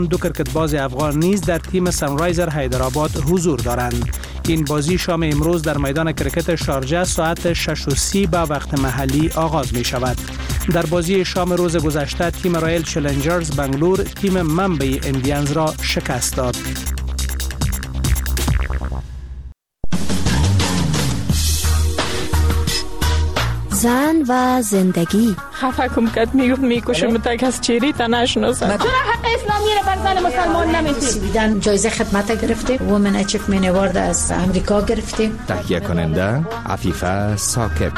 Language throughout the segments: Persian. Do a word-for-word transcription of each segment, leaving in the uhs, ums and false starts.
دو کرکتباز افغان نیز در تیم سانرایزر حیدرآباد حضور دارند. این بازی شام امروز در میدان کرکت شارجه ساعت شش و سی به وقت محلی آغاز می شود. در بازی شام روز گذشته تیم رایل چالنجرز بنگلور تیم منبع اندیانز را شکست داد. زن و زندگی. خفه کم کد میگفت میکشم تا کس چیری تا نشناسن. چرا حق اسلامی رو بر زن مسلمان نمیدید؟ سویدن جایزه خدمت گرفته، وومن اچیومنت اوارد از امریکا گرفته. تهیه کننده عفیفه ثاقب.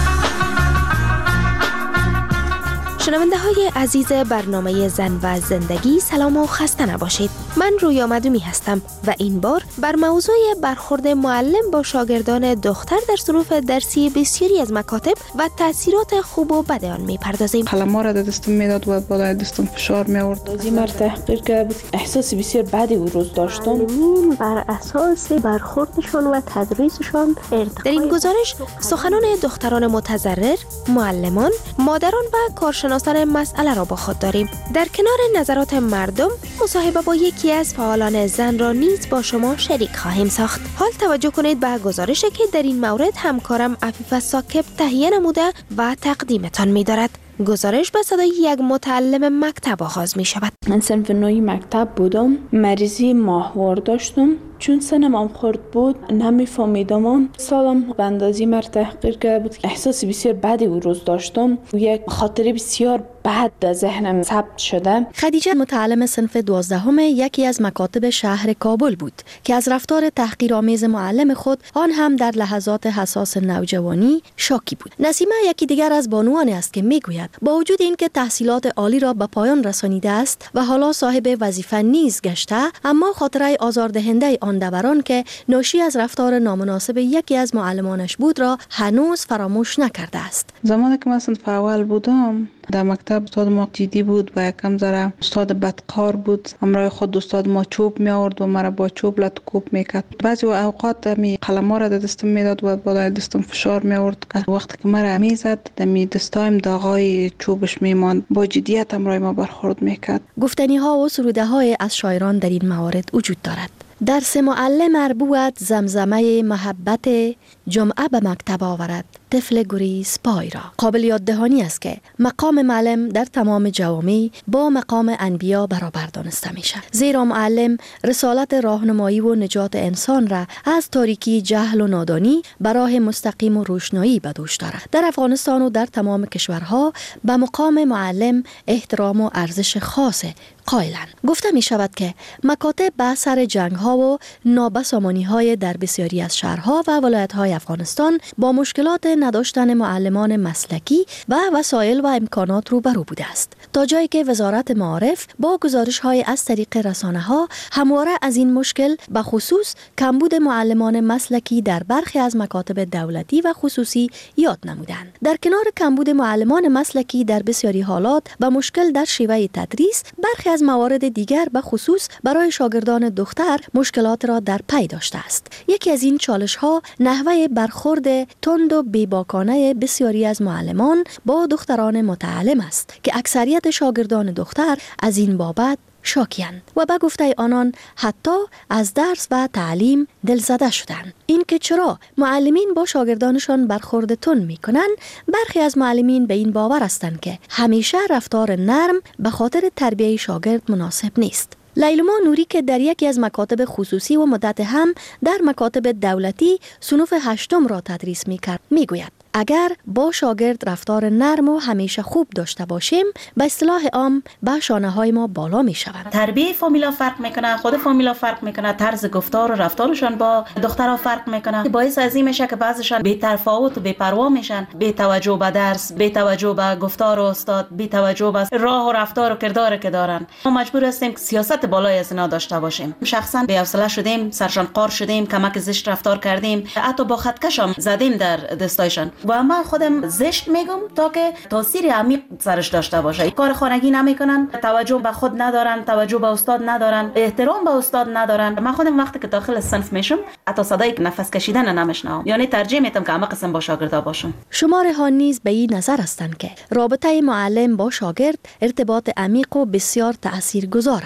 شنونده های عزیز برنامه زن و زندگی، سلام و خسته نباشید. من رویا مدومی هستم و این بار بر موضوع برخورد معلم با شاگردان دختر در صنوف درسی بسیاری از مکاتب و تأثیرات خوب و بد آن میپردازیم. قلم‌ها را دستم میداد و بالای دستم فشار می آورد. از این مرد تحقیر که بود احساس بسیار بدی او روز داشتم. معلمین بر اساس برخوردشان و تدریسشان ارتقای. در این گزارش سخنان دختران متضرر، معلمان، مادران و کارشناسان مسئله را با خود داریم. در کنار نظرات مردم، مصاحبه با یکی از فعالان زن را نیز با شما شریک خواهیم ساخت. حال توجه کنید به گزارشی که در این مورد همکارم عفیفه ثاقب تهیه نموده و تقدیمتان می‌دارد. گزارش به صدای یک متعلم مکتب آغاز می شود. من صنف نوعی مکتب بودم، مریضی ماهوار داشتم. چون سنم هم خورد بود نمیفهمیدم. سالم به اندازه مرد تحقیر کرده بود. احساس بسیار بدی او روز داشتم. یک خاطره بسیار بد در ذهنم ثبت شده. خدیجه متعلم صنف دوازدهم یکی از مکاتب شهر کابل بود که از رفتار تحقیرآمیز معلم خود، آن هم در لحظات حساس نوجوانی، شاکی بود. نسیمه یکی دیگر از بانوانی است که میگوید با وجود اینکه تحصیلات عالی را به پایان رسانیده است و حالا صاحب وظیفه نیز گشته، اما خاطره آزاردهنده آن دوران که ناشی از رفتار نامناسب یکی از معلمانش بود را هنوز فراموش نکرده است. زمانی که من صنف اول بودم در مکتب استاد ما جدی بود و یکم ذره استاد بدقار بود. همراه خود استاد ما چوب می آورد و مرا با چوب لطکوب میکرد. بعضی اوقات می قلم‌ها را دستم میداد و بالای دستم فشار می آورد که وقتی که مرا میزد دمی دستایم داغای چوبش میماند. با جدیت همراه ما برخورد میکرد. گفتنی ها و سروده های از شاعران در این موارد وجود دارد. درس معلم مربوط زمزمه محبت، جمعه به مکتب آورد طفل گریز پای را. قابل یاد دهانی است که مقام معلم در تمام جوامع با مقام انبیا برابر دانسته میشه، زیرا معلم رسالت راهنمایی و نجات انسان را از تاریکی جهل و نادانی به راه مستقیم و روشنایی به دوش دارد. در افغانستان و در تمام کشورها به مقام معلم احترام و ارزش خاص قائلند. گفته می شود که مکاتب به اثر جنگ ها و نابسامانی های در بسیاری از شهرها و ولایت های افغانستان با مشکلات نداشتن معلمان مسلکی و وسایل و امکانات روبرو بوده است، تا جایی که وزارت معارف با گزارش های از طریق رسانه ها همواره از این مشکل به خصوص کمبود معلمان مسلکی در برخی از مکاتب دولتی و خصوصی یاد نمودند. در کنار کمبود معلمان مسلکی در بسیاری حالات و مشکل در شیوه تدریس، برخی از موارد دیگر به خصوص برای شاگردان دختر مشکلات را در پی داشته است. یکی از این چالش ها نحوه برخورد تند و بیباکانه بسیاری از معلمان با دختران متعلم است که اکثریت شاگردان دختر از این بابت شاکی‌اند و به گفته آنان حتی از درس و تعلیم دلزده شدند. این که چرا معلمین با شاگردانشان برخورد تند می‌کنند، برخی از معلمین به این باور هستند که همیشه رفتار نرم به خاطر تربیت شاگرد مناسب نیست. لیلما نوری که در یکی از مکاتب خصوصی و مدت هم در مکاتب دولتی صنف هشتم را تدریس می‌کرد، می‌گوید اگر با شاگرد رفتار نرم و همیشه خوب داشته باشیم، به اصطلاح عام به شانه های ما بالا می شود. تربیت فامیلا فرق میکنه، خود فامیلا فرق میکنه، طرز گفتار و رفتارشان با دخترها فرق میکنه. باعث از این میشه که بعضیشان بی تفاوت و بی پروا میشن، بی توجه به درس، بی توجه به گفتار استاد، بی توجه به راه و رفتار و کردار که دارن. ما مجبور هستیم که سیاست بالای از اینا داشته باشیم. شخصا بی حوصله شدیم، سرشان قار شدیم، کمک زشت رفتار کردیم، حتی با خطکشم زدیم در دستایشان. و من خودم زشت میگم تا که تاثیر عمیق سرش داشته باشه. کار خانگی نمیکنن، توجه به خود ندارن، توجه به استاد ندارن، احترام به استاد ندارن. من خودم وقتی که داخل صنف میشم حتی صدای نفس کشیدن نمیشنوم، یعنی ترجیح میدم که همه قسم با شاگردا باشم. شمار ها نیز به این نظر هستند که رابطه معلم با شاگرد ارتباط عمیق و بسیار تاثیرگذار است.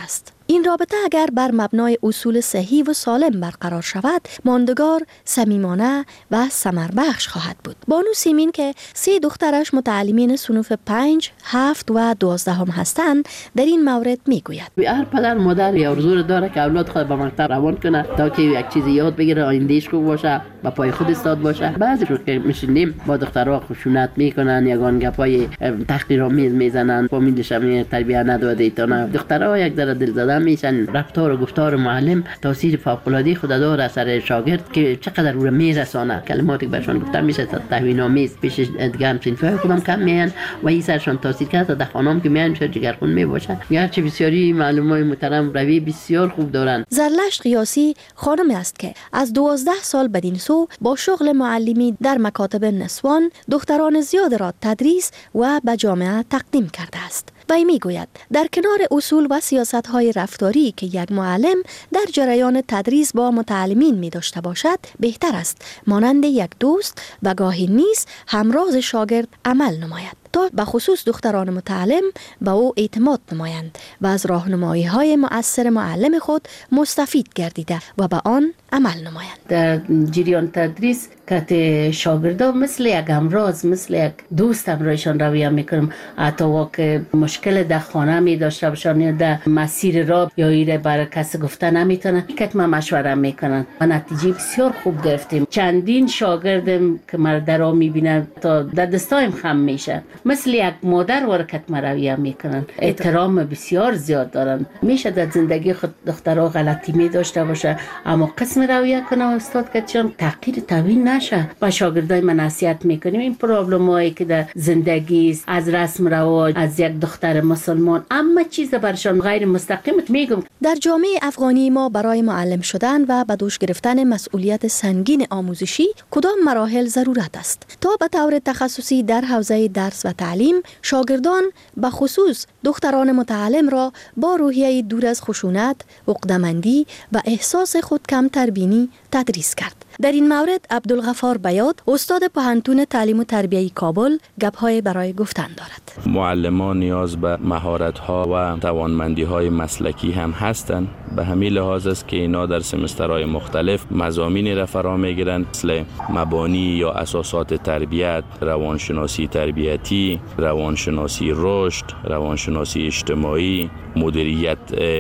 این رابطه اگر بر مبنای اصول صحیح و سالم برقرار شود، ماندگار، صمیمانه و ثمربخش خواهد بود. بانو سیمین که سه دخترش متعلمین صنوف پنج، هفت و دوازدهم هستند، در این مورد میگوید: هر پدر مادر یا آرزو داره که اولاد خود به مکتب روان کنه تا که یک چیزی یاد بگیره، آیندهش خوب باشه، با پای خود استاد باشه. بعضی رو که میشینیم با دخترها خشونت میکنن، یگان گپای تحقیرآمیز میزنن، فامیلش هم تربیت نداده تا نه. دخترها یک ذره دل زده میشن. رفتار و گفتار معلم تاثیر فوق العاده خود داره اثر شاگرد که چقدر او رو میرسانه. کلماتی که بهشون گفته میشه توهین آمیز پیش دیگه هم صنفای خودم کم میان و این سرشون تاثیر کرده. در خانم که میان چه جگرخون میباشن. گرچه بسیاری معلمای محترم روی بسیار خوب دارن. زرلشت قیاسی خانمی است که از دوازده سال بدین سو با شغل معلمی در مکاتب نسوان دختران زیاد را تدریس و به جامعه تقدیم کرده است. وی میگوید در کنار اصول و سیاست‌های رفتاری که یک معلم در جریان تدریس با متعلمین می داشته باشد، بهتر است مانند یک دوست و گاهی نیز همراز شاگرد عمل نماید تا به خصوص دختران متعلم به او اعتماد نمایند و از راهنمایی‌های مؤثر معلم خود مستفید گردیده و به آن عمل نمایند. در جریان تدریس که شاگردا مثل یک همراز، مثل یک دوست همراهشان رویه میکنم. حتی وقت مشکل در خانه می داشته باشن یا در مسیر راه یا ایره برای کسی گفته نمیتونن، که ما مشوره میکنن و نتیجه بسیار خوب گرفتیم. چندین شاگردم که مرا میبینن تا در دستایم خم میشه، مثل یک مادر ورکت مرویه میکنن. احترام بسیار زیاد دارن. میشه در زندگی خود دخترها غلطی می داشته باشه، اما قسم رویه کنه استاد که چون تحقیر توهین نشه. با شاگردای من نصیحت میکنیم این پرابلمایی که در زندگی است، از رسم رواج، از یک دختر مسلمان، اما چیز برشان غیر مستقیم میگم. در جامعه افغانی ما برای معلم شدن و به دوش گرفتن مسئولیت سنگین آموزشی کدام مراحل ضرورت است تا به طور تخصصی در حوزه درس و تعلیم شاگردان به خصوص دختران متعلم را با روحیه دور از خشونت، عقده‌مندی و احساس خود کم تربینی تدریس کرد. در این مورد عبدالغفار بیات، استاد پوهنتون تعلیم و تربیه کابل، گپ‌های برای گفتن دارد. معلمان نیاز به مهارت‌ها و توانمندی‌های مسلکی هم هستند. به همین لحاظ است که اینا در سمسترهای مختلف مضامینی را فرا می‌گیرند مثل مبانی یا اساسات تربیت، روانشناسی تربیتی، روانشناسی رشد، روانشناسی اجتماعی، مدیریت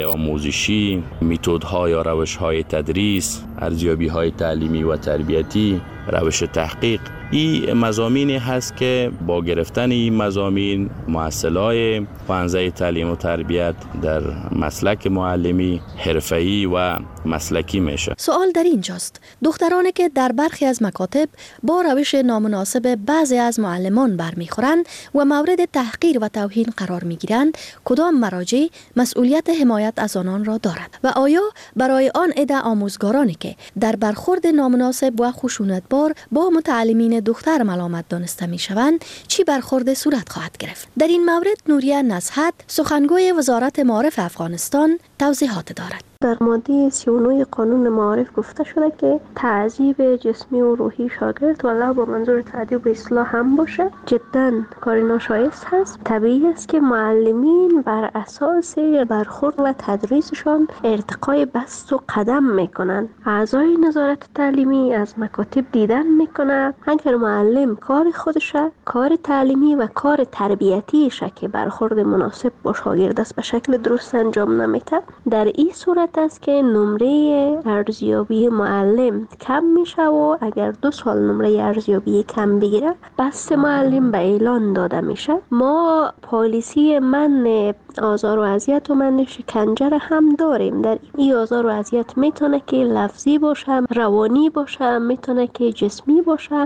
آموزشی، متدها یا روش‌های تدریس، ارزیابی‌های تعلیمی و تربیتی، روش تحقیق. این مضامینی هست که با گرفتن این مضامین محصلای پانزده تعلیم و تربیت در مسلک معلمی حرفه‌ای و مسلکی میشه. سوال در اینجاست: دخترانی که در برخی از مکاتب با روش نامناسب بعضی از معلمان برمیخورند و مورد تحقیر و توهین قرار میگیرند، کدام مراجع مسئولیت حمایت از آنان را دارد و آیا برای آن عده آموزگارانی که در برخورد نامناسب و خشونتبار با متعلمین دختر ملامت دانسته میشوند چی برخورد صورت خواهد گرفت؟ در این مورد نوریه نصحت، سخنگوی وزارت معارف افغانستان، توضیحات دارد. در ماده سی و نه قانون معارف گفته شده که تعذیب جسمی و روحی شاگرد ولو با منظور تعذیب اصلاح هم باشه جدا کار ناشایست هست. طبیعی است که معلمین بر اساس برخورد و تدریسشان ارتقای بست و قدم میکنن. اعضای نظارت تعلیمی از مکاتب دیدن میکنه اگر معلم کار خودشه، کار تعلیمی و کار تربیتیشه که برخورد مناسب با شاگرد است به شکل درست انجام نمیده، در این صورت است که نمره ارزیابی معلم کم میشه و اگر دو سال نمره ارزیابی کم بگیره بست معلم به اعلان داده میشه. ما پالیسی من آزار و اذیت و من شکنجه را هم داریم. در این آزار و اذیت میتونه که لفظی باشه، روانی باشه، میتونه که جسمی باشه.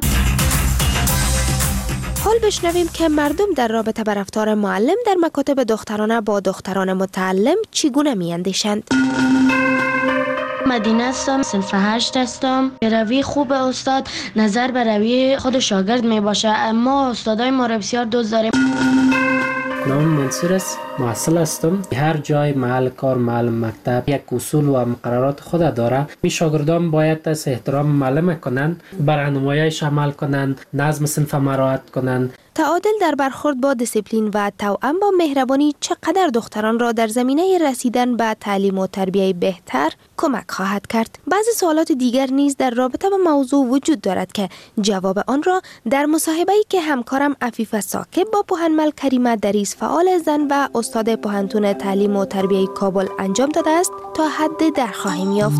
حال بشنویم که مردم در رابطه با رفتار معلم در مکاتب دخترانه با دختران متعلم چگونه میاندیشند. مدینه هستم، صنف هشت هستم. روی خوب استاد نظر به روی خود شاگرد می باشه. اما استادای ما را بسیار دوست داریم. نام منصور است. محصل هستم. هر جای محل کار، محل مکتب یک اصول و مقررات خود داره. می شاگردان باید از احترام معلم کنند، برنامه‌هایش عمل کنند، نظم صنف مراعات کنند. تعادل در برخورد با دیسیپلین و توأم با مهربانی چقدر دختران را در زمینه رسیدن به تعلیم و تربیت بهتر کمک خواهد کرد. بعضی سوالات دیگر نیز در رابطه با موضوع وجود دارد که جواب آن را در مصاحبه‌ای که همکارم عفیفه ثاقب با پوهنمل کریمه دریس فعال زن و استاد پوهنتون تعلیم و تربیت کابل انجام داده است تا حد در خواهیم یافت.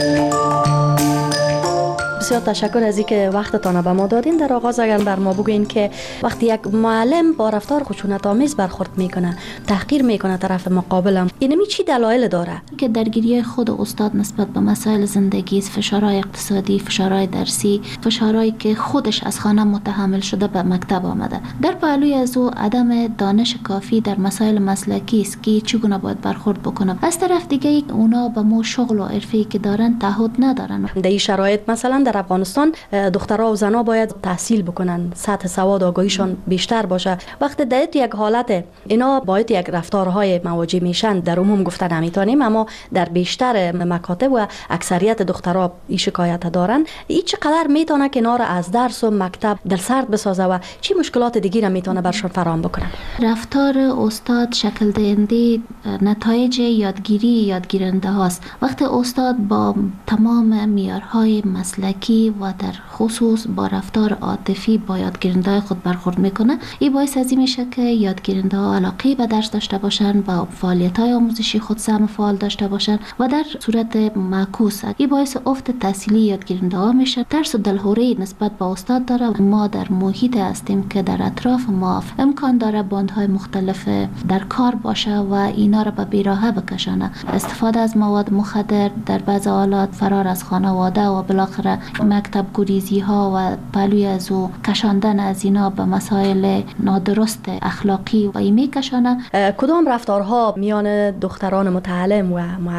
بسیار تشکر از اینکه وقتتان به ما دادین. در آغاز اگر بر ما بگوین که وقتی یک معلم با رفتار خشونت آمیز برخورد میکنه، تحقیر میکنه طرف مقابلم، اینمی چی دلایل داره؟ که درگیری خود استاد نسبت به مسائل زندگی، فشارهای اقتصادی، فشارهای درسی، فشارهایی که خودش از خانه متحمل شده به مکتب آمده. در پهلوی از او عدم دانش کافی در مسائل مسلکی است که چگونه باید برخورد بکنه. از طرف دیگه اونا به مو شغل و حرفه‌ای که دارن تعهد ندارن. در این شرایط مثلا در افغانستان دخترها و زنها باید تحصیل بکنن، سطح سواد آگاهیشان بیشتر باشه. وقتی در یک حالت اینا باید یک رفتارهای مواجه میشن، در عموم گفتن نمیتونیم، اما در بیشتر مکاتب و اکثریت دخترها این شکایت دارن. این چقدر میتونه که اینا را از درس و مکتب دلسرد بسازه و چی مشکلات دیگه را میتونه برشون فراهم بکنه؟ رفتار استاد شکل دهنده نتایج یادگیری یادگیرنده هاست. وقتی استاد با تمام معیارهای مسلکی و در خصوص با رفتار عاطفی با یادگیرنده خود برخورد میکنه، این باعث از این میشه که یادگیرنده ها علاقه به درس داشته باشن و فعالیت های آموزشی خود سهم فعال داشته باشن و در صورت معکوس این باعث افت تحصیلی یادگیرنده ها میشه. درس و دلهوری نسبت به استاد داره. ما در محیط هستیم که در اطراف ما امکان داره باندهای مختلف در کار باشه و اینا را به بیراهه بکشانه. استفاده از مواد مخدر، در بعض حالات فرار از خانواده و بالاخره مکتب گریزی ها و پلوی از او کشاندن از اینا به مسائل نادرست اخلاقی و ایمی کشانه. کدام رفتارها میان دختران متعلم و